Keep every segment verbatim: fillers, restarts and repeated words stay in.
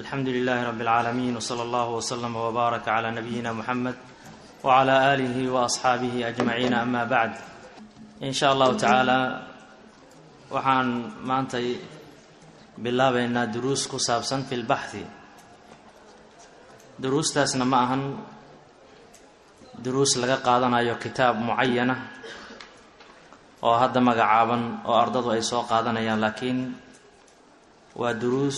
الحمد لله رب العالمين وصلى الله وسلم وبارك على نبينا محمد وعلى آله وأصحابه أجمعين أما بعد إن شاء الله تعالى waxaan maanta bilaabaynaa duruus ku saabsan fil bahthi duruustaasna ma ahan duruus laga qaadanayo kitaab muayana oo hadda magacaaban oo ardadu ay soo qaadanayaan laakiin waa duruus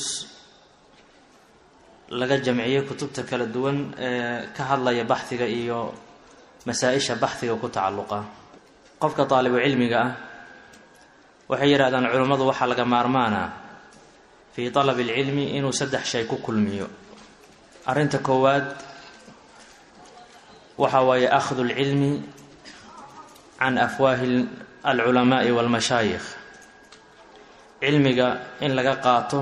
laga jamciyay kutubta kala duwan ee ka hadlaya bahtiga iyo masaa'isha bahtiga ku tacalluqa qofka taalibu cilmiga ah waxay yiraahdaan culimadu waxa laga maarmaana fi talab ilmi inuu saddex shay ku kulmiyo arinta koowaad waxa way akhdu ilmi an afwaahi alulama wal mashayikh ilmiga in laga qaato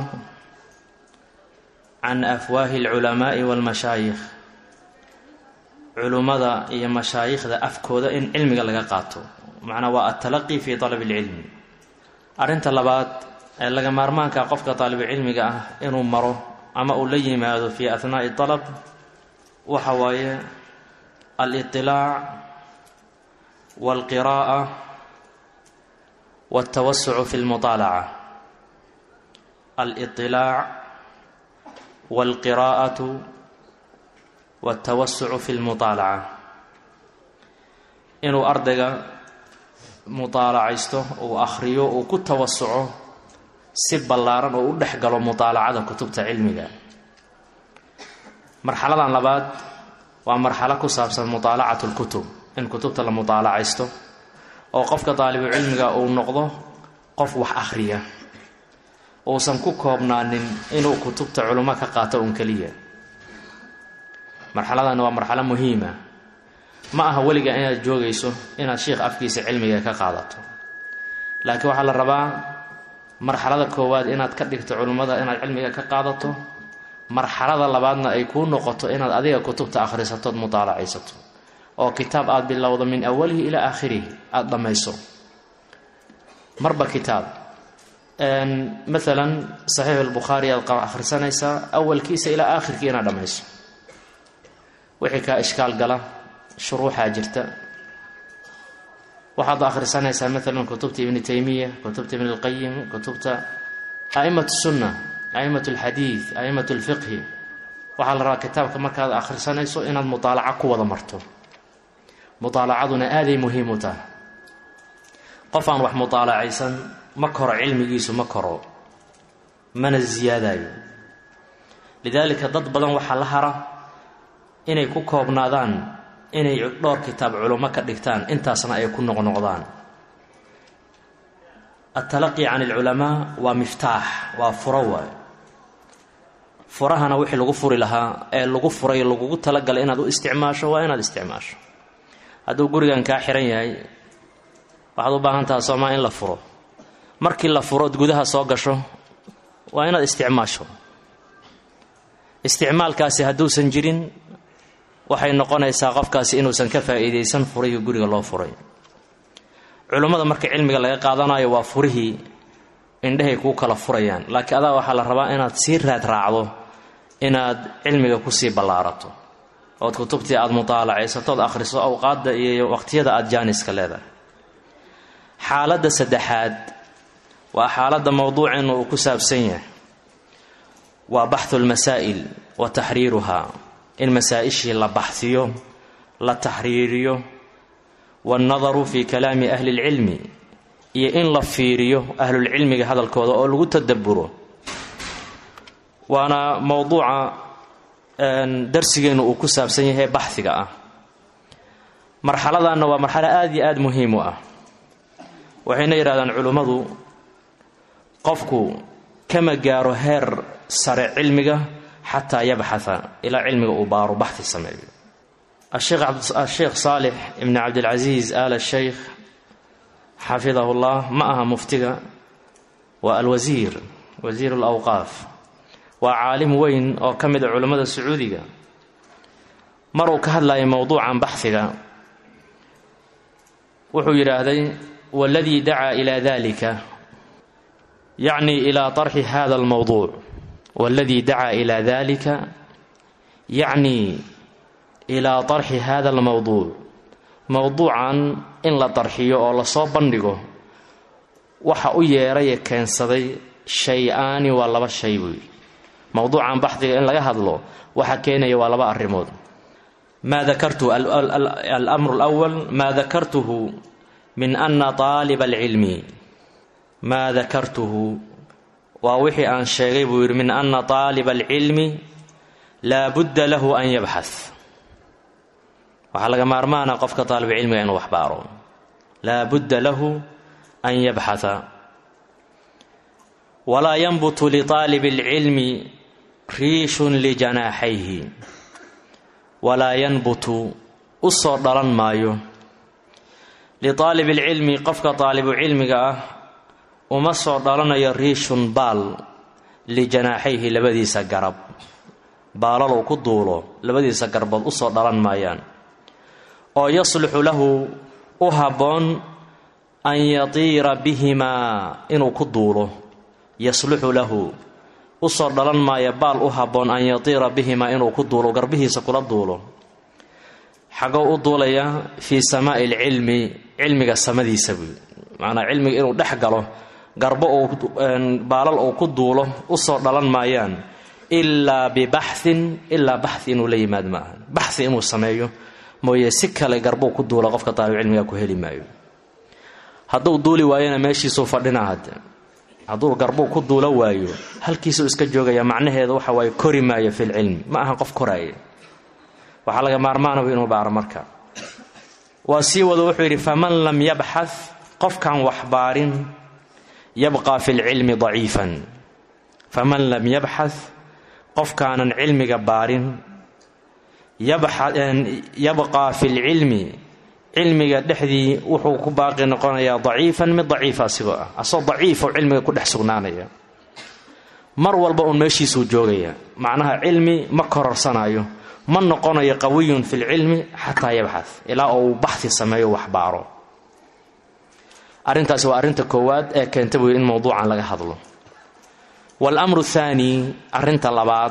an afwaahi alulama wal mashayikh culimada iyo mashayikhda afkooda in ilmiga laga qaato macna waa at-talaqi fi talab ilmi arinta labaad ee laga maarmaanka qofka taalibu cilmiga ah inuu maro ama uu la yimaado fi athnaa'i talab waxa waaye al-ittilaa' wal-qiraa'a wat-tawassu'u fi al-mutaala'a al-ittilaa' wal-qiraa'atu wat-tawassu'u fi al-mutaala'a inuu ardayga mutaalacaysto oo akhriyo oo ku tawassuco si ballaaran oo u dhaxgalo mutaalacada kutubta cilmiga marxaladan labaad waa marxalad ku saabsan mutaalacatu kutub in kutubta la mutaalacaysto oo qofka taalibu cilmiga uu noqdo qof wax akhriya oo san ku koobnaanin inuu kutubta culimo ka qaato un kaliya marxaladan waa marxalad muhiim ah ma aha waliga inaad joogayso inaad sheekh afkiisa cilmiga ka qaadato laakiin waxa la rabaa marxalada koowaad inaad ka dhigto culimada inaad cilmiga ka qaadato marxalada labaadna ay ku noqoto inaad adiga kutubta akhrisato mutaalacaysato oo kitaab aad bilowdo min awwalihi ila aakhirihi aad dhamayso marba kitaab een mesela sahih al-bukhari aad akhrisanaysa awwalkiisa ila aakhirkiisa inaad dhamayso wixii ka ishkaal gala shuruuxa jirta waxaad akhrisanaysaa mesela kutubta ibn taymiyyah kutubta ibn al-qayyim kutubta a'immat as-sunnah a'immat al-hadith a'immat al-fiqh waxa la rabaa kitaabka markaad akhrisanayso inaad mutaalaca ku wada marto mutaalacaduna aad ay muhiim u tahay qof aan wax mutaalacaysan ma koro cilmigiisu ma koro mana ziyaadayo lidaalika dad badan waxa la hara inay ku koobnaadaan inay dhowr kitaab culimo ka dhigtaan intaasna ay ku noqnoqdaan at-talaqi 'an al-ulama wa miftaax wa furawa furahana wixii lagu furi lahaa ee lagu furay lagu talagalay inaad u isticmaasho waa inaad isticmaasho haduu gurigan ka xiran yahay waxaad u baahan tahay Soomaa in la furo markii la furo gudaha soo gasho waa inaad isticmaasho isticmaalkaasi haduu san jirin waxay noqonaysaa qofkaasi inuu san ka faa'iideysan furiga guriga loo furay culimada marka cilmiga laga qaadanayo waa furihii indhahay ku kala furayaan laakiin adaa waxa la rabaa inaad si raad raacdo inaad cilmiga ku sii ballaarato oo kutubtii aad mutaalacaysato akhriso awqaadda iyo waqtiyada aad jaaniska leedahay xaaladda saddexaad waa xaaladda mawduucan uu ku saabsan yahay waa bahthul masaa'il wa tahriiruha in masaa'ishii la bahsiyo la tahriiriyo والنظر في كلام أهل العلم iyo in la fiiriyo ahlul cilmiga hadalkooda oo lagu tadabburo waana mawduuca aan darsigeenu uu ku saabsan yahay bahsiga ah marxaladana waa marxalad aad iyo aad muhiim u ah waxayna yiraahdaan culimadu qofku kama gaaro heer sare cilmiga حتى يبحث إلى علم وبار بحث السماوي الشيخ عبد الشيخ صالح ابن عبد العزيز آل الشيخ حفظه الله معها مفتقى والوزير وزير الأوقاف وعالم وين أو كمد علماء السعودية مروا كهلا موضوع عن بحثك وحير هذا والذي دعا إلى ذلك يعني إلى طرح هذا الموضوع والذي دعا إلى ذلك يعني إلى طرح هذا الموضوع موضوعا إن لا طرحيه أو لا soo bandhigo waxa u yeeray keensaday shay-aan waa laba shay weey موضوعا بحثي إن laga hadlo waxa keenaya waa laba arrimood ما ذكرت الأمر الأول ما ذكرته من أن طالب العلم ما ذكرته ووحي أن شيء من أن طالب العلم لا بد له أن يبحث وحلق مارمانا قفك طالب علم أن وحباره لا بد له أن يبحث ولا ينبت لطالب العلم ريش لجناحيه ولا ينبت أصر دلن مايو لطالب العلم قفك طالب علمك ومصر دلن يريش بال لجناحيه لبديس قرب بالالو كدولو لبديس قرب أصر دلن مايان أو يصلح له أهبون أن يطير بهما إنو كدولو يصلح له أصر دلن ما يبال أهبون أن يطير بهما إنو كدولو قربه سكول الدولو حقو الدولية في سماء العلم علمك السمدي سبي معنى علمك إنو دحقله قربه بالال أو كدولو أصر دلن ما يان إلا ببحث إلا بحث إنو ليماد معه بحث إنو سمايو mooye si kale garbo ku duula qofka taalib cilmiga ku heli maayo haduu duuli waayana meeshiisoo fadhina hada haduu garbo ku duula waayo halkiisu iska joogaya macnaheedu waxa way kori maayo fil cilmi ma aha qof koraaye waxa laga maarmaanayo inuu baaro marka waa si wada wuxuu yiri faman lam yabhath qofkan wax baarin yabqa fil ilmi dha'ifan faman lam yabhath qofkan cilmiga baarin يبقى في العلم علمك دحدي وحو كباقي نقونيا ضعيفا من ضعيفا سواء اصو ضعيف وعلمك كدخ سغنانيا مر walba oo meeshiisu joogaya macnaha cilmi ma kororsanaayo ma noqonayo qawiy fi ilmi hatta yabhath ila oo bahthi sameeyo wax baaro arintaas waa arinta koowaad ee keentay in mowduucan laga hadlo wal amru thani arinta labaad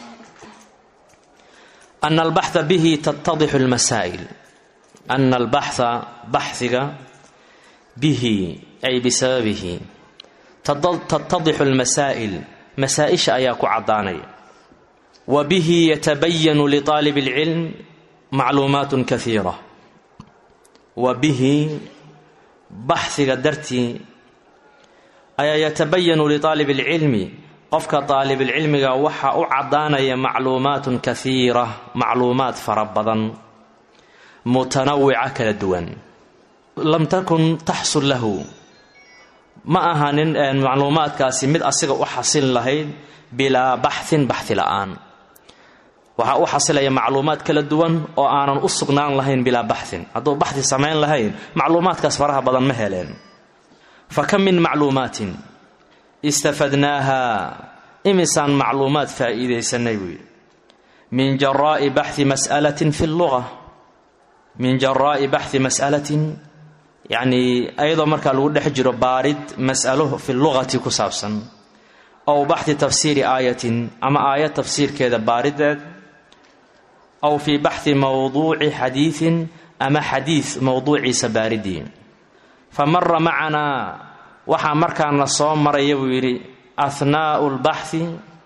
أن البحث به تتضح المسائل أن البحث بحثك به أي بسببه تتضح المسائل مسائش أياك عضاني وبه يتبين لطالب العلم معلومات كثيرة وبه بحثك درتي أي يتبين لطالب العلم قفك طالب العلم وحا أعضاني معلومات كثيرة معلومات فربضا متنوعة كالدوان لم تكن تحصل له ما أهان معلومات كاسمد أصيغ أحصل لهين بلا بحث بحث الآن وحا أحصل معلومات كالدوان وآنا أصغنان لهين بلا بحث هذا بحث سمعين لهين معلومات كاسفرها بضا مهلين فكم من معلومات استفدناها إمسان معلومات فائدة سنوي من جراء بحث مسألة في اللغة من جراء بحث مسألة يعني أيضا مركا الود حجر بارد مسأله في اللغة كسابسا أو بحث تفسير آية أما آية تفسير كذا بارد أو في بحث موضوع حديث أما حديث موضوع سباردين فمر معنا وحا مركان لصوم مريا ويري أثناء البحث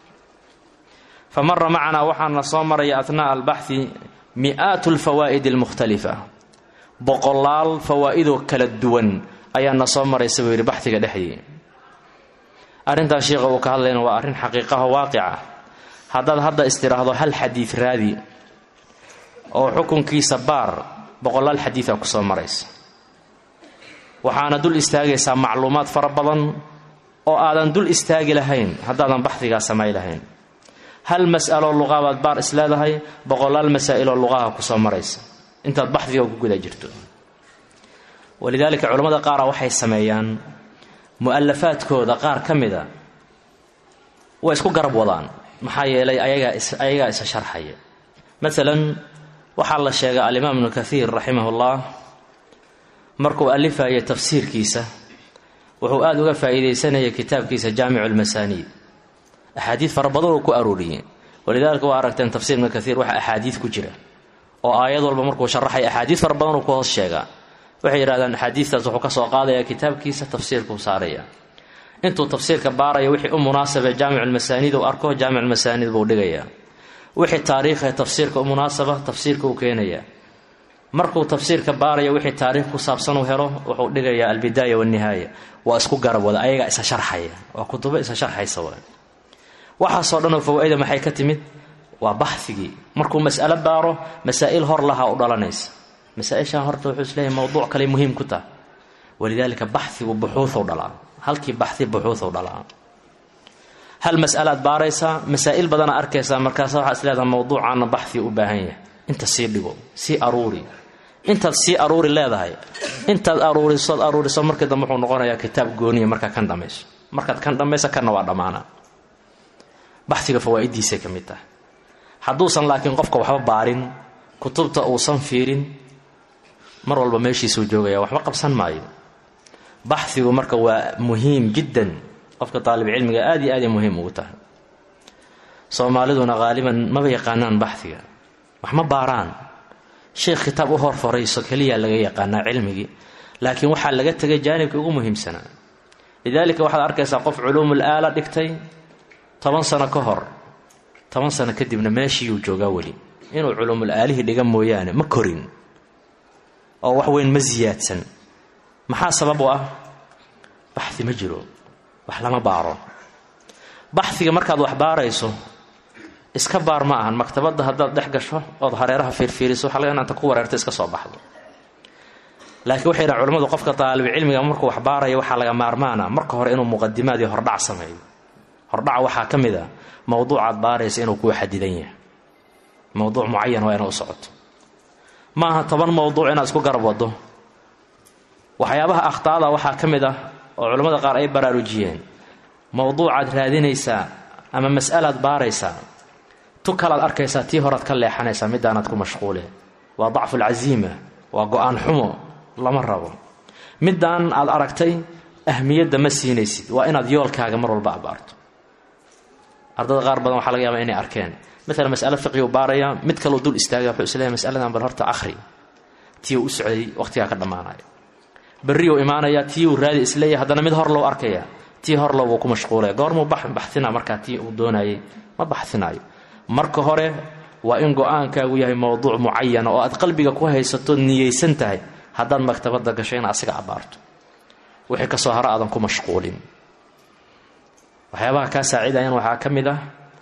فمر معنا وحا لصوم مريا أثناء البحث مئات الفوائد المختلفة بقلال فوائد كالدون أي نصوم مريا سويري بحثك دحي أرنت الشيخ وكهلين وأرن حقيقة واقعة هذا هذا استراحة هل حديث راذي أو حكم كي سبار بقلال حديثة كصوم مريس waxaana dul istaagaysaa macluumaad fara badan oo aadan dul istaagi lahayn haddaadan baxdiga sameey lahayn hal mas'alo luqaad baar islaadahay boqolaal masaa'il luqaha ku soo maraysa inta baxdiga ku guda jirto walidaalika culimada qaar waxay sameeyaan mu'allafaadkooda qaar kamida way isku garab wadaan maxaa yeelay ayaga ayaga is sharxaya midalan waxa la sheegay al-Imam Ibn Kathir rahimahullah markuu alifayo tafsiirkiisa wuxuu aad uga faa'iideysanaya kitaabkiisa Jaami'ul Masaanid axaadiid fara badan oo ku arooriyeen walidaalika waa aragteen tafsiir ibn kathiir waxa axaadiid ku jira oo aayad walba markuu sharaxay axaadiid fara badan oo ku hoos sheegaa waxay yiraahdaan axaadiistaas wuxuu ka soo qaadayaa kitaabkiisa tafsiirku saaraya intuu tafsiirka baarayo wixii u munaasaba jaamic al-masaanid oo arko jaamic al-masaanid buu dhigayaa wixii taariikh tafsiirka u munaasaba tafsiirka uu keenaya markuu tafsiirka baarayo wixii taariikh ku saabsan uu helo wuxuu dhigayaa al-bidaaya wan-nihaaya waa isku garab wada ayaga isa sharxaya waa kutubo isa sharxaysa waa waxa soo dhan oo fawaaida maxay ka timid waa baxthigi markuu mas'alo baaro masaa'il hor laha u dhalanaysa masaa'isha horta wuxuu isleeyahay mowduuc kale muhiim ku taa walidaalika baxthigu buxuuth dhalaa halkii baxthi buxuuth dhalaa hal mas'alaad baaraysa masaa'il badan arkaysa markaas waxa isleedahay mowduucana baxthi u baahan yahay inta sii dhigo sii aruuri inta sii aruuri leedahay inta aruuriso aruuriso markii dambe wuxuu noqonayaa kitaab gooniye marka kan dhamayso markaad kan dhamayso kana waa dhamaana baxthiga fawaa'idiisa kamid ah haduusan laakiin qofka waxba baarin kutubta uu san fiirin mar walba meeshiisuu joogaya waxba qabsan maayo baxthigu marka waa muhiim jiddan qofka طالب cilmiga aad iyo aad muhiim ugu tahay Soomaaliduna qaaliban ma yaqaanaan baxthiga wax ma baaraan sheekh kitaab u hor farayso kaliya laga yaqaanaa cilmigi laakiin waxa laga tagay jaanibka ugu muhiimsana lidaalika waxa arkaysaa qof culuumul aala dhigtay toban sano ka hor toban sano kadibna meeshii uu joogaa wali inuu culuumul aalihi dhiga mooyaane ma korin oo wax weyn ma ziyaadsan maxaa sabab u ah baxthi ma jiro wax lama baaro baxthiga markaad wax baarayso iska baar ma ahan maktabada hadaad dhex gasho oo hareeraha fiirfiiriso waxa laga inta ku wareerto iska soo baxdo laakiin waxay raacay culimadu qofka طالب cilmiga markuu wax baarayo waxa laga maarmaana marka hore inuu muqaddimaad iyo hordhac sameeyo hordhac waxa kamida mowduucaad baarayso inuu ku xadidan yahay mowduuc muayyan waa inuu socoto ma aha toban mowduuc inaad isku garab wado waxyaabaha akhtaada waxa kamida oo culimada qaar ay baraarujiyeen mowduucaad raadinaysa ama mas'alaad baaraysa tu kala arkaysa tii horaad ka leexanaysa midaanad ku mashquulay waa dacf al-azima waa go'aan xumo lama rabo midaan aad aragtay ahmiyada ma siinaysid waa inaad yoolkaaga mar walba abaarto ardada qaar badan waxa laga yaabaa inay arkeen مثلا مسألة فقه وبارية مد كلو دول استاجا في إسلام مسألة عن بالهرت آخري تيو سعدي وقتها كذا معنا بريو إيمانا يا تيو رادي إسلامي هذا مد هر لو أركيا تي هر لو وكم مشغولة قار مو بح بحثنا مركاتي ودونا ما بحثنا مركه هره وإن جوان كويه موضوع معين أو قلبي كويه ستون نية سنتهي هذا المكتبة ده شيء عسق عبارته وحكي صهراء أيضا كم مشغولين وحيابها كاسعيدة يعني وحاكمده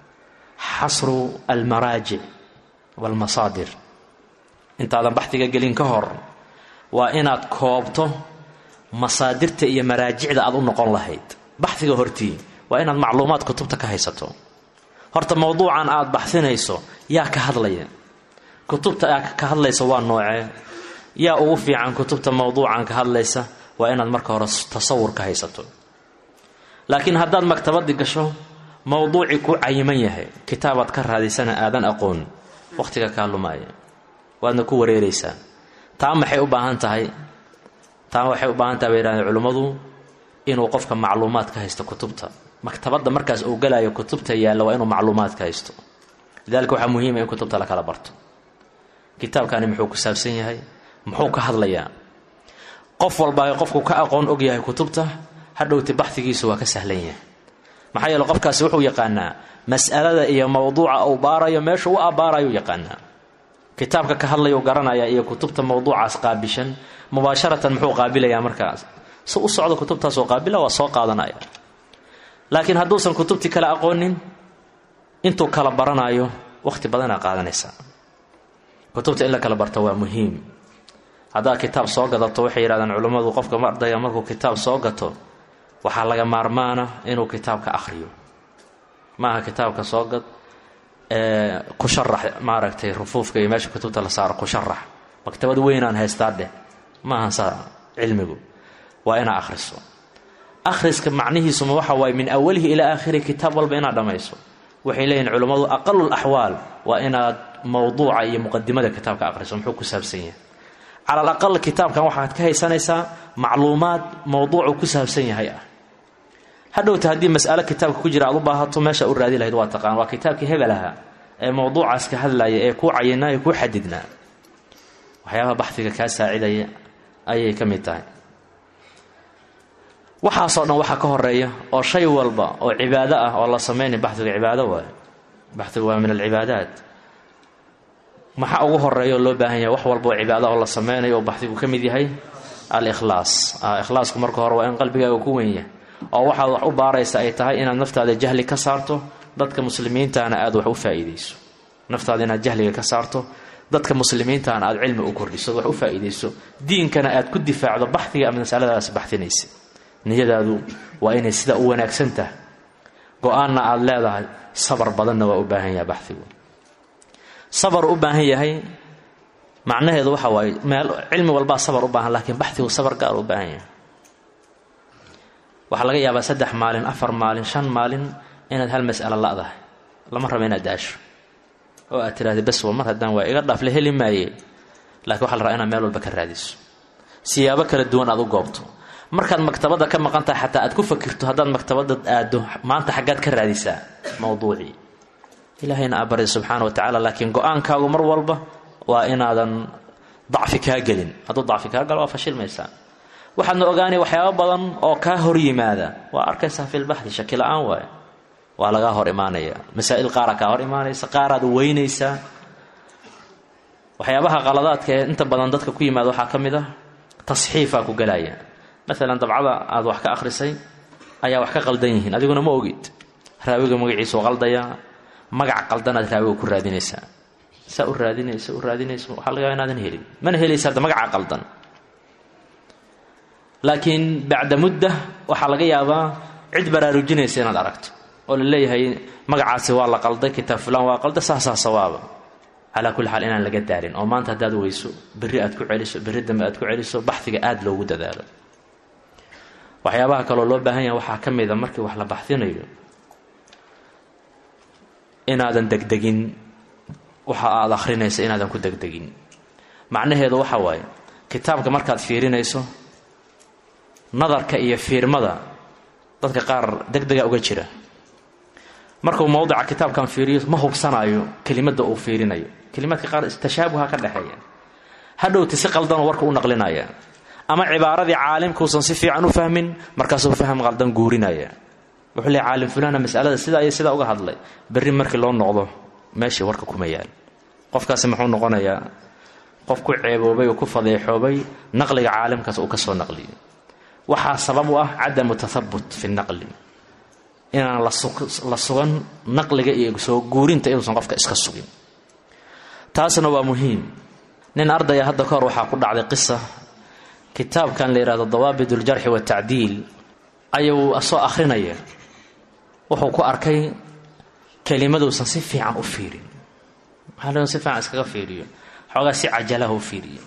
حصر المراجع والمصادر انت هذا بحثك قلين كهر وإناد كوبته مصادرته إيا مراجع ذا أظن قول لهيد بحثك هرتي وإناد معلومات كتبتك هيسته هرت موضوعا آد بحثين هيسو يا كهدلية كتبتك كهدلية سواء نوعي يا أوفي عن كتبت موضوعا كهدلية وإناد مركه تصور كهيسته لكن هذا المكتبات دي قشو موضوعي كو عيميه كتابة كر هذه سنة آذان أقون وقتك كالو ماي وأنا كو وريريسا تام حي وباهنتهاي تام حي وباهنتها بيران علماء إنه وقفك معلومات كهيست كتبتها مكتبات مركز أو جلا كتبتها يا لو إنه معلومات كهيست لذلك وحى مهم إن كتبتها لك على برت كتاب كان محوك سابسين هاي محوك هذليا قف والباقي قفك كأقون أجيه كتبته هذا تبحث جيسوا كسهلين maxay yeelo qofkaasi wuxuu yaqaanaa mas'alada iyo mawduuca oo baarayo meesha uu abaarayo yaqaanaa kitaabka ka hadlayo garanaya iyo kutubta mawduucaas qaabishan mubasharatan muxuu qaabilayaa markaas soo u socdo kutubtaas oo qaabila waa soo qaadanaya laakiin haduusan kutubti kala aqoonin intuu kala baranayo waqti badan qaadanaysa kutubta in la kala barto waa muhiim hada kitaab soo gadato waxay yiraahdaan culimadu qofka ardayga markuu kitaab soo gato waxa laga maarmaana inuu kitaabka akhriyo maaha kitaabka soo gad ee ku sharax ma aragtay rufuufka iyo meesha kutubta la saaro ku sharax maktabad weyn aan haystaade maaha saar cilmigu waa ina akhriso akhriska macnihiisu waxa way min awwalihi ila aakhiri kitaab walba ina dhamayso waxay leeyihiin culimadu aqallu al-ahwal waa ina mawduuca iyo muqaddimada kitaabka akhriso muxuu ku saabsan yahay على الأقل كتاب كان واحد كهي سنة معلومات موضوع كسب سنة هيا hadhowta haddii mas'alo kitaabka ku jira aad u baahato meesha u raadi lahayd waa taqaan waa kitaabkii hebelaha ee mowduucaas ka hadlaya ee ku cayinaa ee ku xadidnaa waxyaabaha baxdiga kaa saacidaya ayay ka mid tahay waxaasoo dhan waxaa ka horeeya oo shay walba oo cibaado ah oo la sameynay baxdiga cibaado waaye baxdiga waa min alcibaadaat maxaa ugu horeeya oo loo baahan yahay wax walba oo cibaado oo la sameynayo oo baxdigu ka mid yahay al-ikhlaas ikhlaasku marka hore waa in qalbigaaga ku weyn yahay oo waxaad wax u baaraysa ay tahay inaad naftaada jahli ka saarto dadka muslimiintaana aad wax u faa'iideyso naftaada inaad jahliga ka saarto dadka muslimiintaana aad cilmi u kordhiso wax u faa'iideyso diinkana aad ku difaacdo baxdiga ama masaladaas baxdinaysa niyadaadu waa inay sida u wanaagsan tahay go'aanna aad leedahay sabar badanna waa u baahan yahay baxdigu sabar u baahan yahay macnaheedu waxa waaye meel cilmi walba sabar u baahan laakiin baxdigu sabar gaar u baahan yahay waxa laga yaabaa saddex maalin afar maalin shan maalin inaad hal mas'alo la'dahay lama rabo inaad daasho oo aad tiraahdo bas war mar haddaan waa iga dhaaf la heli maaye laakiin waxa la rabaa inaad meel walba ka raadiso siyaabo kala duwan aad u goobto markaad maktabadda ka maqan tahay xataa aad ku fakirto haddaad maktabadda aado maanta xaggaad ka raadisaa mowduucii ilaahayna aa barya subxaana wa tacaala laakiin go-aankaagu mar walba waa inaadan dacfi kaa gelin hadduu dacfi kaa galo waa fashilmaysaa waxaadna ogaanay waxyaabo badan oo kaa hor yimaada waa arkaysaa filbaxdi shaki la-aan waaye waa lagaa hor imaanaya masaa'il qaara kaa hor imaanaysa qaaraad weynaysaa waxyaabaha qaladaadka ee inta badan dadka ku yimaada waxaa ka mid ah tasxiifaa ku galaya maalan dabcada aad wax ka akhrisay ayaa wax ka qaldan yihiin adiguna ma ogid raawiga magaciisuu qaldaya magac qaldanaad raawiga ku raadinaysaa saa u raadinaysa u raadinaysa waxaa laga yaaba inaadan helin mana helaysa hadda magaca qaldan laakiin bacda mudda waxaa laga yaabaa cid baraarujinaysa inaad aragto oo la leeyahay magacaasi waa la qalday kitaab fulaan waa qalday saasaa sawaaba calaa kulli xaal inaan laga daarin oo maanta haddaad weyso berri aad ku celiso berri dambe aad ku celiso baxdiga aada loogu dadaalo waxyaabaha kaloo loo baahan yahay waxaa ka mid a markii wax la baxdinayo inaadan degdegin waxa aad akhrinaysa inaadan ku degdegin macnaheedu waxa waaye kitaabka markaad fiirinayso nadarka iyo fiirmada dadka qaar degdega uga jira markuu mowdica kitaabkan fiiriyo ma hubsanayo kelimadda uu fiirinayo kelimaadka qaar tashaabuha ka dhexeeya hadhowti si qaldanoo warka u naqlinaya ama cibaaradii caalimkuusan si fiican u fahmin markaasuu faham qaldan guurinaya wuxuu leeyahay caalim fulaana mas'alada sidaa iyo sidaa uga hadlay berri markii loo noqdo meeshii warka kuma yaal qofkaasi muxuu noqonayaa qof ku ceeboobay oo ku fadeexoobay naqliga caalimkaas uu ka soo naqliyay waxaa sabab u ah cadamu tathabut fi naqli inaan la sugan naqliga iyo soo guurinta inuusan qofka iska sugin taasna waa muhiim nin ardaya hadda ka hor waxaa ku dhacday qisa kitaabkan la yidhahdo dawaabit uljarxi watacdiil ayuu soo akhrinaya wuxuu ku arkay kelimaduusan si fiican u fiirin waxaa la si fiican iskaga fiiriyo xoogaa si cajalaha u fiiriyo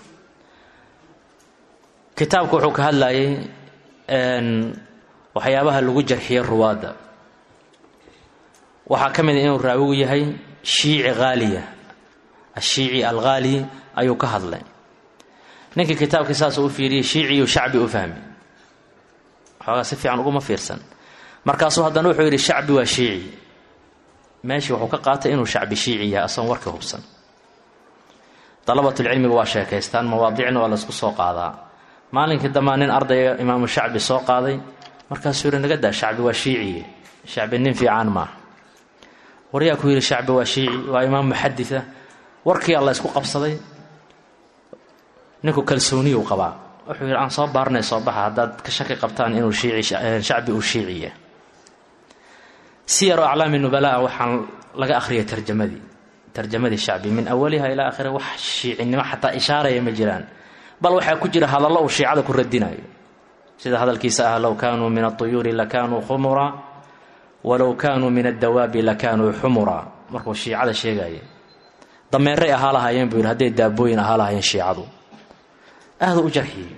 kitaabku wuxuu ka hadlayay waxyaabaha lagu jarxiyo ruwaadda waxaa ka mid a inuu raawigu yahay shiici haaliya ashiici alghaali ayuu ka hadlay ninkii kitaabkii saasuu u fiiriyey shiiciyu shacbi u fahmi xoogaa si fiican uguma fiirsan markaasuu haddana wuxuu yidhi shacbi waa shiici meeshii wuxuu ka qaatay inuu shacbi shiici yahay asagoon warka hubsan dalabatulcilmiga waa sheekaystaan mawaadicna waa laysku soo qaadaa maalinkii dambaa nin ardaya imaamu shacbi soo qaaday markaasuu yidhi naga daa shacbi waa shiiciye shacbi nin fiican maaha waryaa ku yidhi shacbi waa shiici waa imaam muxaditha warkii alla isku qabsaday ninku kalsooniyuu qabaa wuxuu yidhi aan soo baarnay soo baxa haddaad ka shaki qabtaan inuu shiici shacbi uu shiiciya siyaru aclaami nubalaa waxaan laga akhriyay tarjamadii tarjamadii shacbi min awaliha ilaa aakhira wax shiicinimo xataa ishaaraya ma jiraan bal waxaa ku jira hadallo uu shiicada ku radinayo sida hadalkiisa ah low kaanuu min aطuyuuri lakaanuu khumura walow kaanuu min addawaabi lakaanuu xumura markuu shiicada sheegaya dameeray ahaa lahaayeen buu yidhi hadday daabooyin ahaa lahaayeen shiicadu aaduu u jarxiyey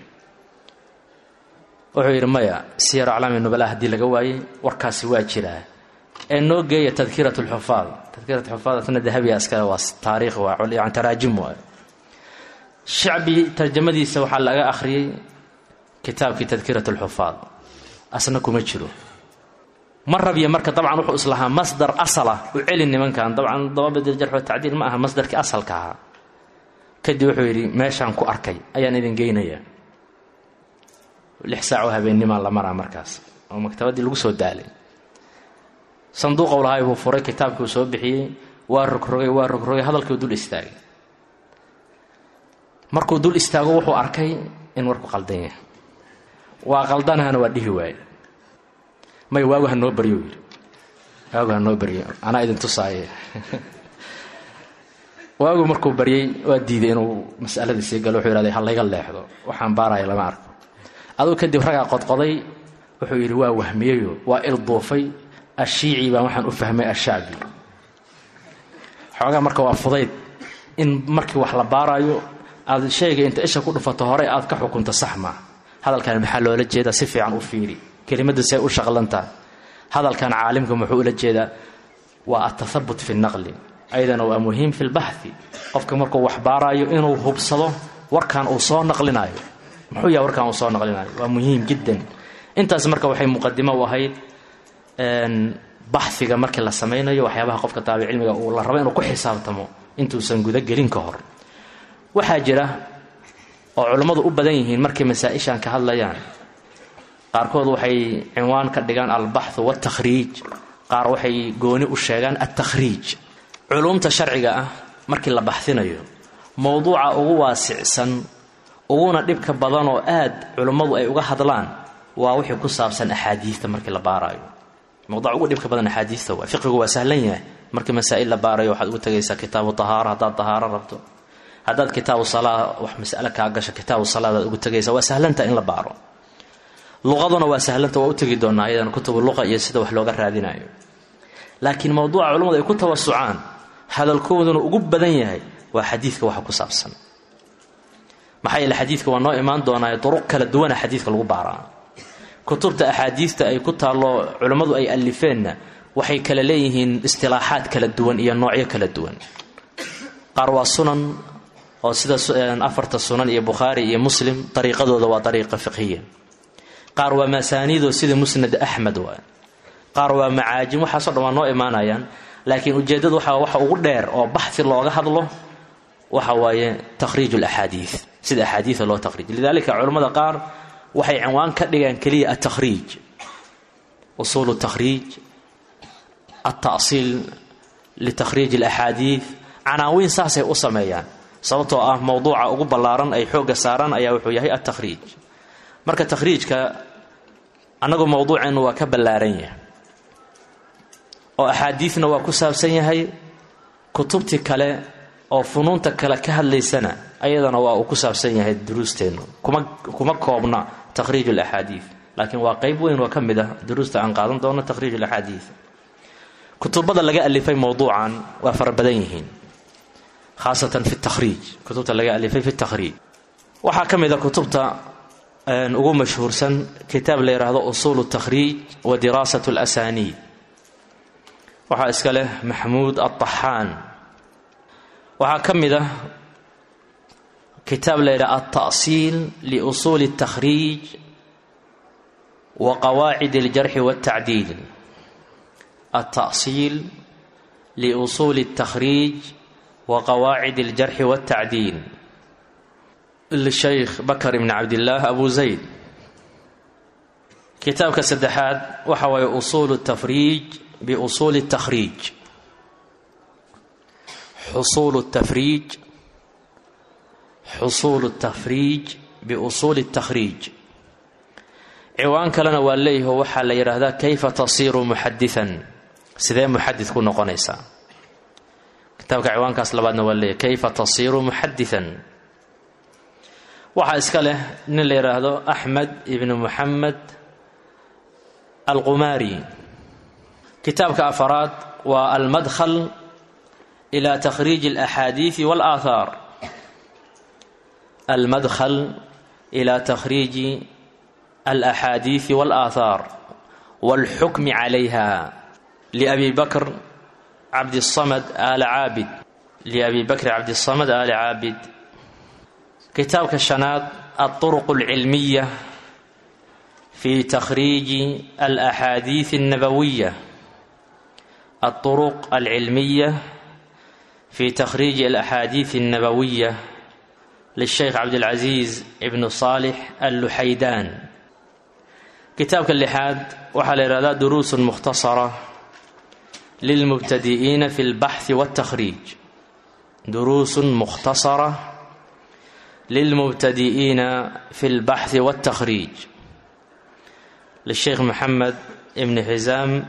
wuxuu yidhi maya siyar aclaami nubala haddii laga waayey warkaasi waa jiraa ee noo geeya tadkirat lxufaad tadkirat xufaad asna dahabiya iskale waa taariikh waa yani taraajim waa shacbi tarjamadiisa waxaa laga akhriyey kitaabkii tadkirat alxufaad asna kuma jiro مرة بي مركة طبعا وحو إصلها مصدر أصله وعلي من كان طبعا ضوابط الجرح والتعديل معها مصدر كأصل كها كدي وحو يري ماشان كو أركي أيان إذن جينيا لحساعوها بين ما الله مرة مركز أو مكتبة دي لقصو الدالي صندوق والهاي هو فري كتابك وسوى بحي وارك رغي وارك رغي هذا الكو دول استاغي مركو دول استاغو وحو أركي إن وركو قلدين وقلدانها نوديه واي ما يواجه النور بريو يواجه النور بريو أنا إذا تصاعي واجه مركو بريء ودي إنه مسألة السجل وحير هذه حلا يقل لحظة وحن بارا يلا ما أعرف أذو كدي فرقة قد قضي وحير وهميه والضوفي الشيعي بمحن أفهم الشعبي حاجة مركو أفضيت إن مركو وحلا بارا يو هذا الشيء أنت إيش أقول فتهاري أذكح وكنت صحمة هذا كان محل ولا جيدا سفي عن أفيري كلمة سيء شغلنتها هذا كان عالمكم محول الجيدا والتثبت في النقل أيضا هو مهم في البحث قفك مركو وحبارايو إنه هبصده وركان أوصان نقلنايو محويا وركان أوصان نقلنايو ومهم جدا انت أزمرك وحي مقدمة وهي بحثك مركا لا سمينايو وحيابها قفك تابع علمي والله ربا إنه كل حسابتمو انتو سنقودا قلين كهر وحاجرة وعلماء أبدان يهين مركا مسائشان كهالليان qaarkood waxay cinwaan ka dhigaan al-bahth wa at-takhrij qaar waxay gooni u sheegaan at-takhrij culumta sharciga ah markii la baxsinayo mowduuca ugu waasicsan uguna dhibka badan oo aad culimadu ay uga hadlaan waa wixii ku saabsan ahadiista markii la baarayo mowduuca ugu dhibka badan ahadiista waa fiqhigu waa sahlan yahay markii masaa'il la baarayo waxaad ugu tagaysaa kitaabu tahaara hadaad tahaara rabto hadaad kitaabu salaa wax mas'ala ka gasho kitaabu salaada ugu tagaysaa waa sahlanta in la baaro luqaduna waa sahlanta waa u tagi doonaa ayadana kutub luqa iyo sida wax looga raadinayo laakiin mowduuca culimadu ay ku tawassucaan hadalkooduna ugu badan yahay waa xadiiska waxa ku saabsan maxay la xadiiska waa noo imaan doonaa turuq kala duwan xadiiska lagu baaraa kutubta ahadiista ay ku taalo culimadu ay alifeen waxay kala leeyihiin istilaaxaad kala duwan iyo noocyo kala duwan qaar waa sunan oo sida afarta sunan iyo bukhari iyo muslim tariiqadooda waa tariiqa fiqhiya qaar waa masaaniid oo sida musnad ahmad waa qaar waa macaajim waxa soo dhamaan noo imaanayaan laakiin ujeedadu waxa waxa ugu dheer oo baxthi looga hadlo waxa waaye takhriij al-ahadith sida ahadith loo takhriij lidalika culimada qaar waxay cinwaan ka dhigaan kaliya at-takhriij usul at-takhriij at-ta'sil li takhriij al-ahadith عناوين saasay u sameeyaan sababtoo ah mowduuca ugu ballaaran ay xooga saaran ayaa wuxuu yahay at-takhriij marka takhriijka anagu mowduuceen waa ka ballaaran yahay oo ahadiithna waa ku saabsan yahay kutubti kale oo funuunta kale ka hadlaysana ayadana waa uu ku saabsan yahay duruusteenu kuma kuma koobna takhriij al-ahadith laakiin waa qayb weyn oo kamid ah duruusta aan qaadan doono takhriij al-ahadith kutubada laga alifay mowduucan waa farabadan yihiin خاصة في التخريج كتبت لقى ألفي في التخريج وحا كميدا كتبت ugu mashhuursan kitaab la yiraahdo usul at-takhrij wa dirasatu al-asanid waxa iska leh Mahmoud at-Tahan waxa kamida kitaab la yiraahdo at-ta'sil li usul at-takhrij wa qawaid al-jarh wa at-ta'dil at-ta'sil li usul at-takhrij wa qawaid al-jarh wa at-ta'dil للشيخ بكر بن عبد الله أبو زيد كتاب كسدحات وحوى أصول التفريج بأصول التخريج حصول التفريج حصول التفريج بأصول التخريج عوان كلنا والليه وحال يرهذا كيف تصير محدثا سيدي محدث كنا قنيسا كتابك عوان كاسلبادنا والليه كيف تصير محدثا waxa iska leh nin la yiraahdo Ahmed ibn Muhammad al-Qumari kitabka afraad wa al-madkhal ila takhrij al-ahadith wal-athar al-madkhal ila takhrij al-ahadith wal-athar wal-hukm 'alayha li Abi Bakr Abd as-Samad al-Abid li Abi Bakr Abd as-Samad al-Abid كتاب كشناد الطرق العلمية في تخريج الأحاديث النبوية الطرق العلمية في تخريج الأحاديث النبوية للشيخ عبد العزيز ابن صالح اللحيدان. كتاب اللحاد وحل إرادات دروس مختصرة للمبتدئين في البحث والتخريج، دروس مختصرة للمبتدئين في البحث والتخريج للشيخ محمد ابن حزام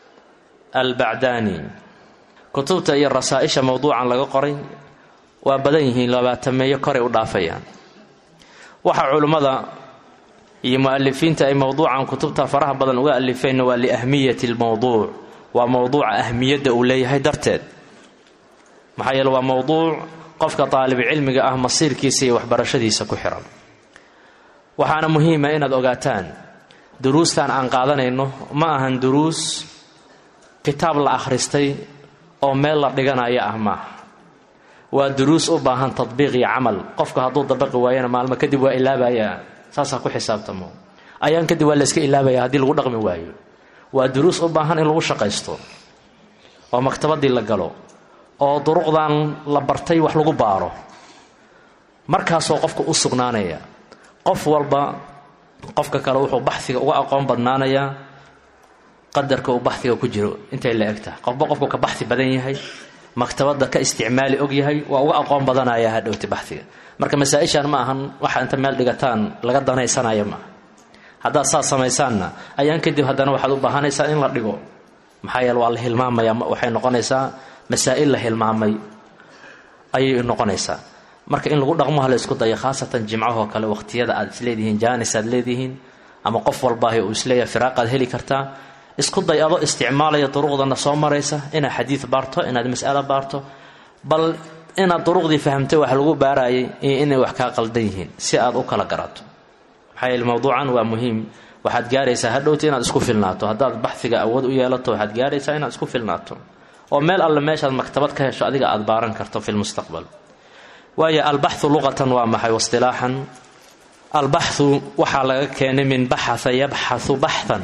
البعداني. كتبta iyo rasaaisha mawduucan laga qoray waa badan yihiin labaatameeyo kore u dhaafayaan. waxa culimada iyo muallifiinta ay mawduucan kutubta faraha badan uga alifeen waa li ahmiyati al-mawdu' waa mawduuca ahmiyada uu leeyahay darteed. maxaa yeelay waa mawduuc qofka taalib cilmiga ah masiirkiisa iyo waxbarashadiisa ku xiran. waxaana muhiim ah inaad ogaataan duruustan aan qaadanayno ma ahan duruus kitaab la akhristay oo meel la dhiganayo ah ma waa duruus u baahan tatbiiq iyo amal. qofka hadduu dabaqi waayana maalmo kadib waa ilaabaya, saasa ku xisaabtamo. ayaan kadib waa la iska ilaabaya haddii lagu dhaqmi waayo. waa duruus u baahan in lagu shaqaysto oo maktabadii la galo oo duruqdan la bartay wax lagu baaro, markaasoo qofka u sugnaanaya. qof walba qofka kale wuxuu baxsiga uga aqoon badnaanaya qadarka uu baxsiga ku jiro intay la egtahay. qofba qofku ka baxsi badan yahay, maktabada ka isticmaali og yahay, waa uga aqoon badanaya hadhowti baxsiga. marka masaa'ishan ma ahan waxa inta meel dhigataan laga danaysanayo ma. haddaad saa samaysaanna ayaan kadib haddana waxaad u baahanaysaa in la dhigo. maxaa yeele waa la hilmaamaya, waxay noqonaysaa masaa'il la hilmaamay ayay noqonaysaa. marka in lagu dhaqmo hala isku dayo, khaasatan jimcahoo kale waqtiyada aad isleedihiin jaanis aad leedihiin ama qof walbaahi uu isleeyahay firaaqaad heli kartaa. isku day adoo isticmaalaya duruqdana soo maraysa inaad xadiid baarto, inaad mas'alo baarto, bal inaad duruqdii fahamtay wax lagu baarayay iyo inay wax kaa qaldan yihiin si aad u kala garato. maxaa yeele mawduucan waa muhiim. waxaad gaaraysaa hadhowti inaad isku filnaato. haddaad baxsiga awood u yeelato waxaad gaaraysaa inaad isku filnaato oo meel alle meeshaad maktabad ka hesho adiga aad baaran karto fi lmustaqbal. waayo albaxu luqatan waa maxay waistilaaxan? albaxu waxaa laga keenay min baxatha yabxathu baxthan.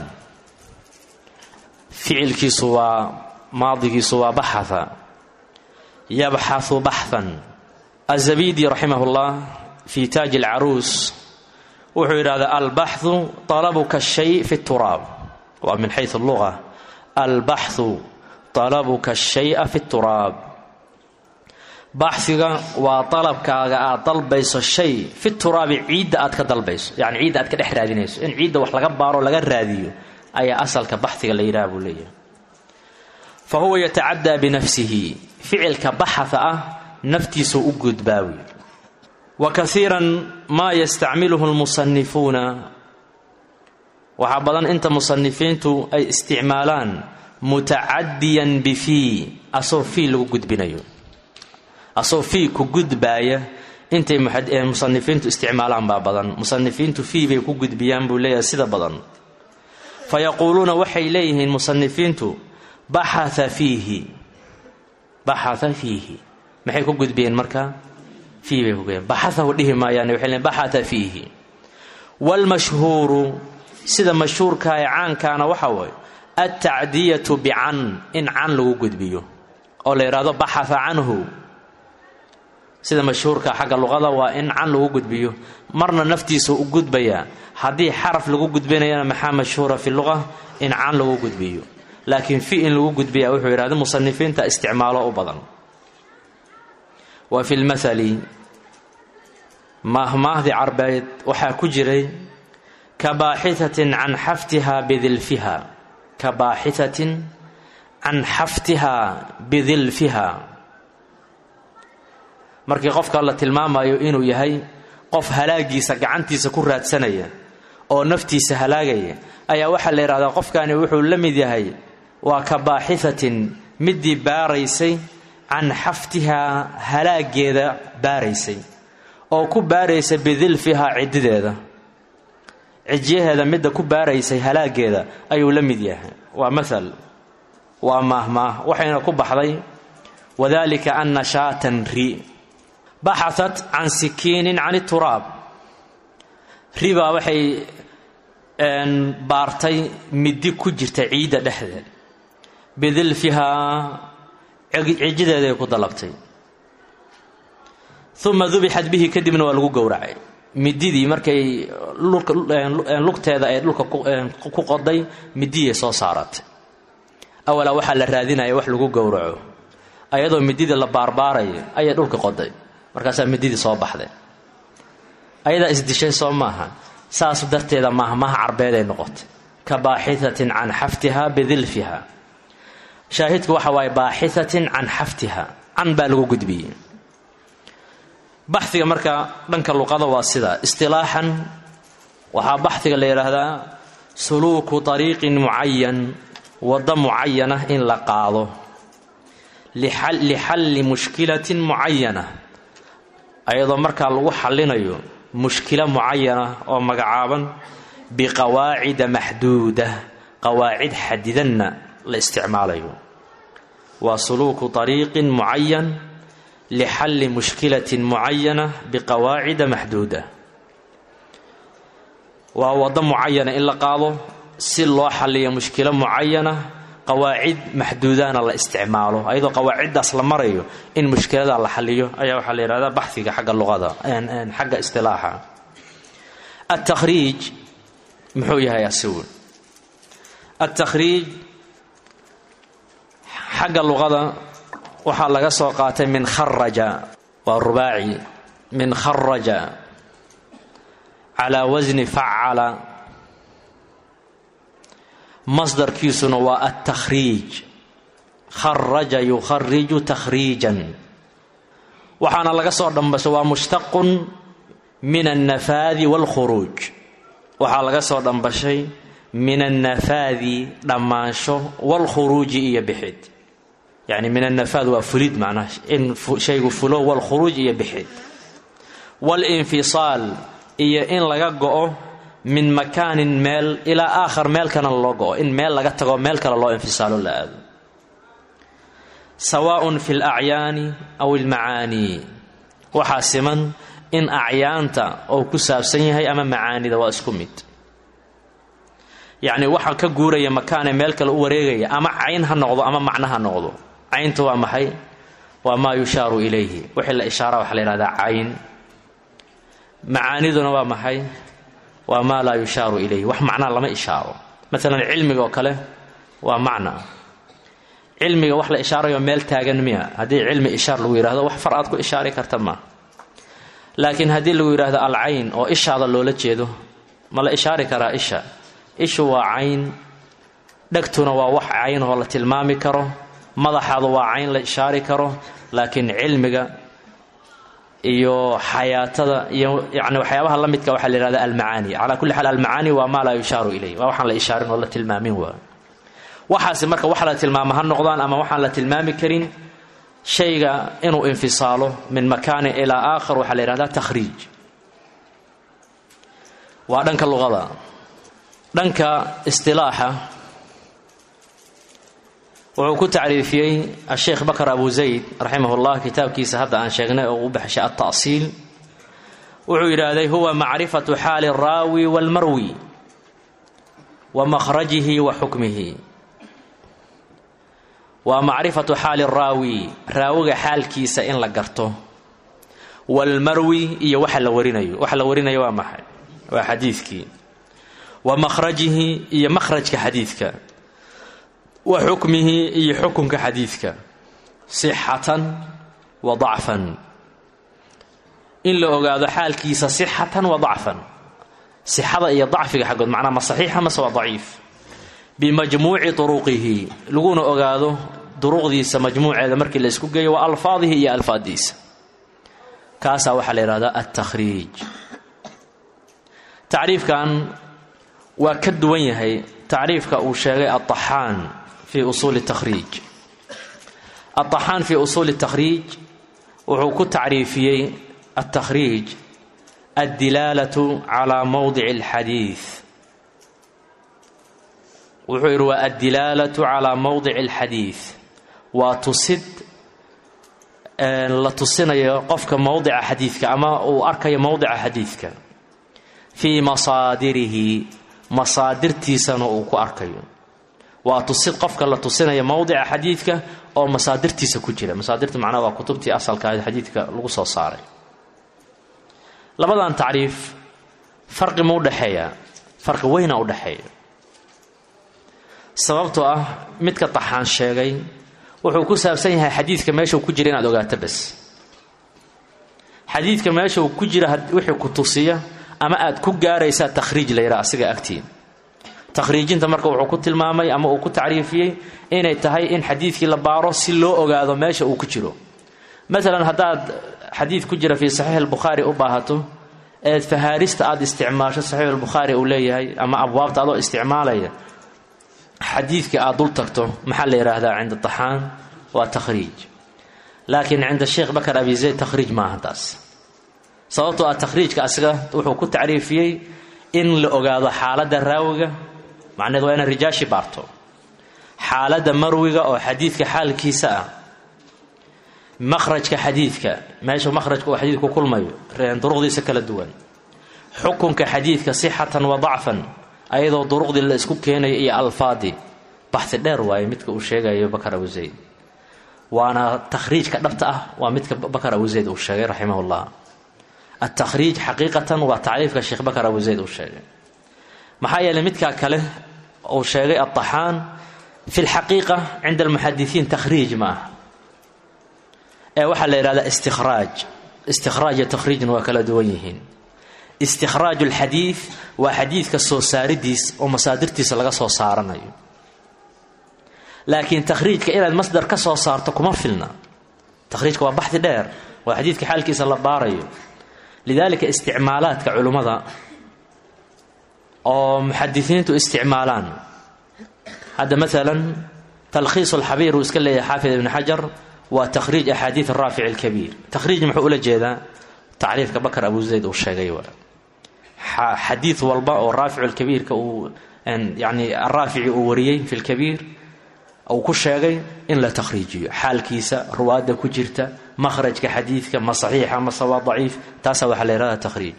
ficilkiisu waa maadigiisu waa baxatha yabxathu baxthan. azabidi raximahullah fi taaj alcaruus wuxuu yidhahdaa albaxu talabuka shay fi turaab. waa min xayu alluga. albaxu talabuka shaya fi turaab. baxsiga waa dalabkaaga aad dalbayso shay fi turaabi, ciidda aad ka dalbayso, yani ciidda aad ka dhex raadinayso. in ciidda wax laga baaro laga raadiyo ayaa asalka baxsiga la yidhaha buu leeyahay. fa huwa yatacaddaa binafsihi, ficilka baxatha ah naftiisuu u gudbaawi. wa kaiiran maa yastacmiluhu lmusanifuuna, waxaa badan inta musanifiintu ay isticmaalaan mutacadiyan bifii, asoo fii lagu gudbinayo, asoo fii ku gudbaaya. intay musanifiintu isticmaalaan baa badan. musanifiintu fii bay ku gudbiyaan buu leeyahay sida badan. fayaquuluuna waxay leeyihiin musanifiintu baxatha fiihi, baxatha fiihi. maxay ku gudbiyeen marka? fii bay ku gudbiyeen. baxathahu dhihi maayaan, waxay leeyihin baxatha fiihi. waalmashhuuru, sida mashhuurka ee caankaana waxa waaye altacdiyatu bican, in can lagu gudbiyo oo la yidhaahdo baxatha canhu. sida mashhuurka xagga luqada waa in can lagu gudbiyo, marna naftiisa u gudbaya. haddii xaraf lagu gudbinayana maxaa mashhuura fi luqa? in can lagu gudbiyo. laakiin fi in lagu gudbiya wuxuu yidhahda musanifiinta isticmaalo u badan. wa fi lmathali, maahmaahdi carbeed waxaa ku jiray kabaaxithatin can xaftiha bidilfiha, kabaaxithatin can xaftiha bidilfiha. markii qofka la tilmaamayo inuu yahay qof halaagiisa gacantiisa ku raadsanaya oo naftiisa halaagaya, ayaa waxaa la yidhahdaa qofkani wuxuu la mid yahay waa kabaaxithatin, midii baaraysay can xaftihaa, halaageeda baaraysay oo ku baaraysay bidilfihaa, ciddideeda cijyaheeda midda ku baaraysay halaageeda ayuu la mid yahay. waa mathal, waa maahmaah, waxayna ku baxday wadalika anna shaatan ri baxathat can sikiinin can ituraab. ribaa waxay een baartay midi ku jirta ciida dhexdeed bidilfiha cijideeda ku dalabtay thumma dhubixat bihi kadibna waa lagu gowracay mididii markay lugteeda ay dhulka ku qoday midiyay soo saaratay awala waxa la raadinaya wax lagu gowraco ayadoo midida la baarbaaray ayay dhulka qoday markaas mididii soo baxday ayada isdishay soo maaha saas darteeda maaha maaha carbeed ay noqotay ka baaxithatin an haftiha bidilfiha shaahidku waxa way baaxithatin an haftiha an baa lagu gudbiyay baxsiga marka dhanka luqada waa sida istilaahan waxa baxsiga la yiraahdaa suluku tariiqin muayyan wada muayyana in la qaado lihal lihal mushkilatin muayyana ayadoo marka lagu xalinayo mushkila muayyana oo magacaaban biqawaacid mahduuda qawaacid xadidanna la isticmaalayo wa suluku tariiqin muayyan لحل مشكلة معينة بقواعد محدودة ووضع معينة إلا قالوا سلوا حلية مشكلة معينة قواعد محدودة الله استعماله أيضا قواعد أصلا مريو إن مشكلة الله حليه أيها حليه هذا بحثي حق اللغة أن حق استلاحة التخريج محويها يسول التخريج حق اللغة waxaa laga soo qaatay min kharaja wa rubaa'i min kharaja ala wazni fa'ala masdarkiisuna waa at-takhrij kharaja yukharriju takhrijan waxaana laga soo dhambasho waa mushtaqun min an-nafadhi wal khuruj waxaa laga soo dhambashay min an-nafadhi dhamaansho wal khuruj iyo bixid يعني من النفاذ وفليد معناه إن شيء فلو والخروج يبحث والانفصال إيه إن لقاه من مكان مال إلى آخر مال كان الله إن مال لقته مال كان الله انفصال لا سواء في الأعيان أو المعاني وحاسما إن أعيانت أو كساب سنيها أما معاني ذو أسكمت يعني وحا كجورة مكان مال كان وريجي أما عينها نقض أما معناها نقض عينته ومحي وما يشار إليه وحل إشارة وحل هذا عين معاني ذو ومحي وما لا يشار إليه وح معنى لما إشارة مثلا علمي وكله ومعنى علمي وحل إشارة يوميل تاجن مية هذه علم إشارة لوير هذا وح فرقاتك إشارة كرتما لكن هذه لوير هذا العين أو إيش هذا اللي لتجده ما لا إشارة كرا إيش إيش هو عين دكتنا ووح عين ولا تلمامي كره مضح هذا وعين لا إشارة كره لكن علمك iyo xayaatada iyo yaani waxyaabaha la midka waxa la yiraahdaa almaani ala kulli hal almaani wa ma la yusharu ilay wa waxan la ishaarin wala tilmaamin wa waxaas marka waxa la tilmaamaha noqdaan ama waxan la tilmaami karin shayga inuu infisaalo min makaan ila aakhir waxa la yiraahdaa takhriij wa dhanka luqada dhanka istilaaha وعو تعريفي الشيخ بكر أبو زيد رحمه الله كتاب كيس هذا عن شيخنا وبحش التأصيل وعير هذا هو معرفة حال الراوي والمروي ومخرجه وحكمه ومعرفة حال الراوي راوي حال كيس إن لقرته والمروي يوحل وريني وحل وريني ومحل وحديثك ومخرجه يمخرج كحديثك وحكمه يحكم كحديثك صحة وضعفا إن لو قال حال كيس صحة وضعفا صحة هي ضعف حق معناه ما صحيحة ما سوى ضعيف بمجموع طرقه لقون أقاده طرق ديس مجموعة هذا مركز الاسكوجي وألفاظه هي ألفاظ ديس كاسا وحل إرادة التخريج تعريف كان وكد وين هي تعريف كأوشاغي الطحان في أصول التخريج الطحان في أصول التخريج وعكو تعريفي التخريج الدلالة على موضع الحديث وعيروا الدلالة على موضع الحديث وتصد لا تصن يقفك موضع حديثك أما وأركي موضع حديثك في مصادره masaadirtiisana uu ku arkayo. waa tusid qofka la tusinaya mowdica xadiidka oo masaadirtiisa ku jira. masaadirta macnaha waa kutubtii asalka ah xadiidka lagu soo saaray. labadan tacriif farqi ma u dhaxeeya? farqi weyn u dhaxeeya. sababtoo ah midka taxaan sheegay wuxuu ku saabsan yahay xadiidka meesha uu ku jira inaad ogaato bas. xadiidka meesha uu ku jira wixii ku tusiya ama aad ku gaaraysaa takhriij la yidhaha asiga agtiin. takhriijinta marka wuxuu ku tilmaamay ama uu ku tacriifiyey inay tahay in xadiidkii la baaro si loo ogaado meesha uu ku jiro. maalan haddaad xadiid ku jira fii saxiix albukhaari u baahato eed fahaarista aad isticmaasho saxiix albukhaari uu leeyahay ama abwaabta adoo isticmaalaya xadiidka aad dul tagto maxaa la yidhaahdaa cinda taxaan? waa takhriij. laakiin cinda sheekh bakar abi zayd takhriij maaha taas. sababtoo ah takhriijka asiga wuxuu ku tacriifiyey in la ogaado xaaladda raawiga, macnaheed waa inaad rijaashi baarto, xaaladda marwiga oo xadiidka xaalkiisa ah, makhrajka xadiidka meesha makhrajka uu xadiidku kulmayo duruqdiisa kala duwan, xukunka xadiidka sixatan wa dacfan ayadoo duruqdii la isku keenayo iyo alfaadii. baxi dheer waaye midka uu sheegayo bakar abu zayd, waana takhriijka dhabta ah waa midka bakar abu zayd uu sheegay raximahullah. التخريج حقيقة وتعريف الشيخ بكر أبو زيد والشيخ محايا لمتك كله أو شيء الطحان في الحقيقة عند المحدثين تخريج ما وحل إرادة استخراج استخراج تخريج وكلا دويهين. استخراج الحديث وحديث كالصوصارديس ومصادرتيس لغا صوصارنا. لكن تخريج كإلى المصدر كصوصارتكم فيلنا تخريج كوابحث دير وحديث كحال كيس الله باريو. لذلك استعمالات كعلماء أو محدثين استعمالان. هذا مثلا تلخيص الحبير واسكال حافظ ابن حجر وتخريج أحاديث الرافع الكبير. تخريج محولة جيدا تعريف كبكر أبو زيد والشيغي حديث والباء والرافع الكبير كو يعني الرافع وريين في الكبير أو كشيغي إن لا تخريجي حال كيسة روادة كجرته مخرج كحديث كما صحيح أما صواب ضعيف تاسع وحل إرادة تخريج.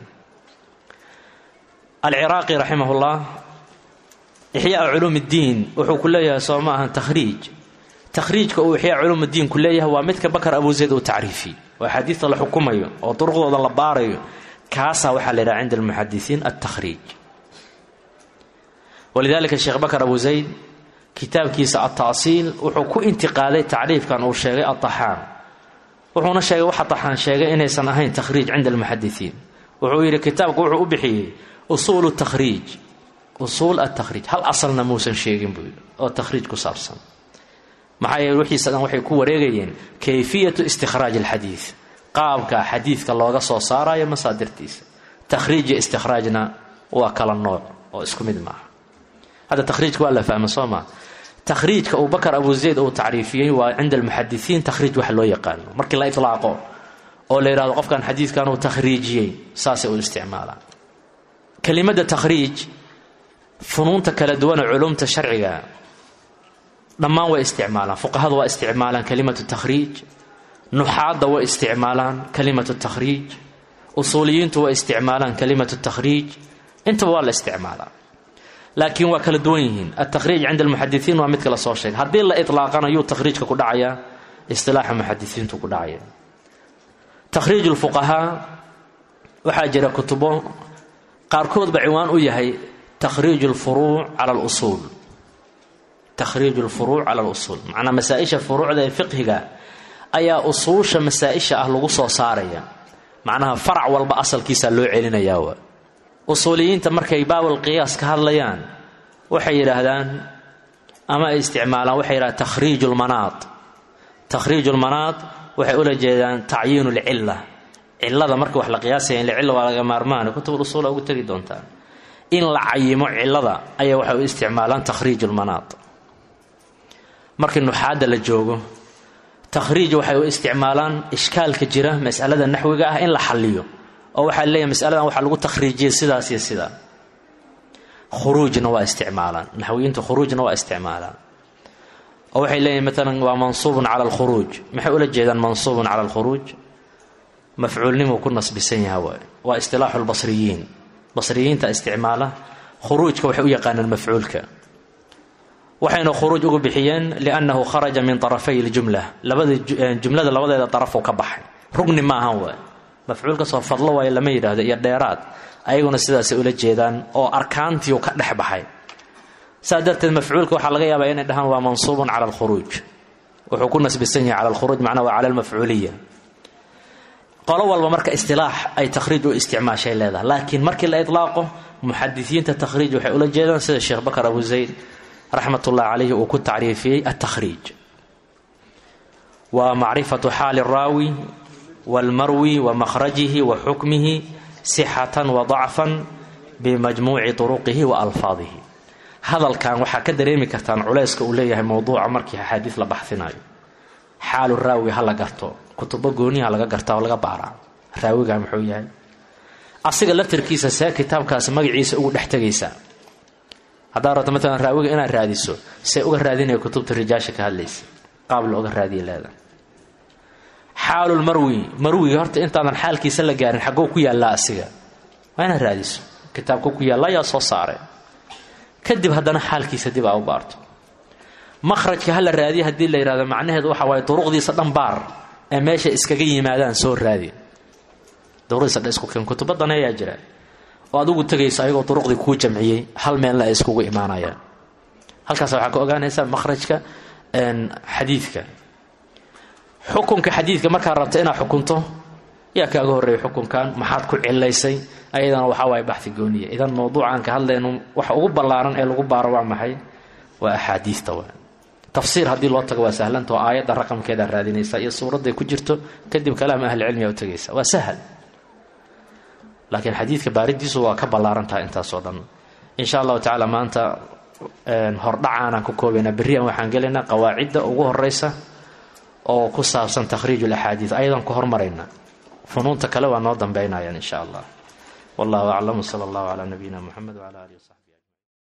العراقي رحمه الله إحياء علوم الدين وحو كلها سوماها تخريج. تخريج كو إحياء علوم الدين كلها هو مثل بكر أبو زيد وتعريفي وحديث الحكومي وطرق الباري كاسا وحل إرادة عند المحدثين التخريج. ولذلك الشيخ بكر أبو زيد كتاب كيس التأصيل وحكو انتقالي تعريف كان أو شيء الطحان وحونا شيء واحد طحان شيء إنه سنهين تخريج عند المحدثين. وحوير كتاب وحو أبحي أصول التخريج أصول التخريج هل أصلنا موسى شيء بيقول أو تخريج كسرسا معايا وحي سلام وحي كو ريغيين كيفية استخراج الحديث قابك حديث كاللوغا سو صارا يا مصادرتيس تخريج استخراجنا وكل النوع أو اسكمد معه. هذا تخريج ولا فهم صوما تخريج أبو بكر أبو زيد أو تعريفيه وعند المحدثين تخريج وحلو يقال مركي لا إطلاقه أو لا يراد قف كان حديث كانوا تخريجي ساسي والاستعمال. كلمة تخريج فنون تكالدوان علوم تشرعية لما هو استعمالا فقهاء واستعمالا كلمة التخريج نحاة واستعمالا كلمة التخريج أصوليين واستعمالا كلمة التخريج انت والله استعمالا. لكن وكل دوينهن التخريج عند المحدثين ومثل الصوشين هذه لا إطلاقا يو تخريج كدعية اصطلاح المحدثين كدعية. تخريج الفقهاء وحاجر كتبه قاركود بعنوان وياهي تخريج الفروع على الأصول. تخريج الفروع على الأصول معنا مسائش الفروع ذا فقهها أي أصوش مسائش أهل قصة صارية معناها فرع والبأصل كيسا لو علينا ياوه. أصوليين تمركي باب القياس كهالليان وحير هذان أما استعمالا وحير تخريج المناط. تخريج المناط وحيقول جيدان تعيين العلة. علة ذا مركي وحلا قياسين العلة ولا مارمان كتب الأصول أو تريدون تان إن لعيمو علة ذا أي وحيقول استعمالا تخريج المناط. مركي النحادة للجوغو تخريج وحيقول استعمالا إشكال كجرة مسألة النحوية إن لحليو أو حال لي مسألة أو حال تخريجية سدا سيا سدا خروج نوع استعمالا نحويين خروج نوع استعمالا أو حال لي مثلا ومنصوب على الخروج ما حيقول جيدا منصوب على الخروج مفعول نمو كنا بسنة هواء واصطلاح البصريين بصريين تا استعماله khuruujka waxay u yaqaanaan mafcuulka waxayna khuruuj ugu bixiyeen liannahu kharaja min tarafay aljumla labada jumlada labadeeda daraf uu ka baxay rugni ma ahan waa mafcuulka soo fadlo way lama yiraahdo iyo dheeraad ayaguna sidaas ula jeedaan oo arkaantii uu ka dhex baxay saadarteed mafcuulka waxa laga yaabaa inay dhahan waa mansuubun cala alkhuruuj wuxuu ku nasbisan yahay cala alkhuruuj macnaha waa cala almafcuuliyya qolo walba marka istilaax ay takhriij u isticmaashay leedahay laakiin markii la idlaaqo muxadisiinta takhriij waxay ula jeedaan sida sheekh bakar abu zayd raxmatullahi calayhi uu ku tacriifiyey altakhriij waa macrifatu xaali raawi walmarwi wa makhrajihi wa xukmihi sixatan wa dacfan bimajmuuci turuqihi wa alfaadihi hadalkan waxaa ka dareemi kartaan culayska uu leeyahay mowduuca markii axaadiis la baxsinayo xaalu raawi ha la garto kutubo gooniha laga gartaa oo laga baaraa raawiga muxuu yahay asiga laftirkiisa see kitaabkaas magaciisa ugu dhex tegaysaa haddaa rabto maalan raawiga inaad raadiso see uga raadinaya kutubta rijaasha ka hadlaysa qaab looga raadiya leeda xaalulmarwi marwiga horta intaadan xaalkiisa la gaarin xaggoo ku yaallaa asiga waa inaad raadiso kitaabka ku yaalla ayaa soo saaray kadib haddana xaalkiisa dib aa u baarto makhrajka ha la raadiya haddii la yidhahdo macnaheedu waxa waaye duruqdiisa dhan baar ee meesha iskaga yimaadaan soo raadi duruqdiisa dhan isku keen kutubadan ayaa jira oo adigu tagayso ayagoo duruqdii kuu jamciyey hal meelna ay iskugu imaanayaan halkaas waxaa ka ogaanaysaa makhrajka xadiidka xukunka xadiidka markaa rabta inaad xukunto yaa kaaga horreeya xukunkan maxaad ku cilaysay ayadana waxaa waaye baxi gooniya idan mowduucan ka hadlayno waxa ugu ballaaran ee lagu baaro waa maxay waa axaadiista waa tafsiir haddii loo tago waa sahlanta oo aayadda raqamkeeda raadinaysa iyo suuradday ku jirto kadib kalaam ahli cilmiga u tagaysa waa sahal laakiin xadiidka baaridiisu waa ka ballaaran tahay intaasoo dhan insha allahu tacaala maanta hordhacaanaan ku koobaynaa berriyan waxaan gelaynaa qawaacidda ugu horraysa oo ku saabsan takhriij alaxaadiid ayadan ku hormarayna funuunta kale waa noo dambaynayaan insha allah wallahu aclam sala allahu calaa nabiyina muxamed wacala alihi wasaxbi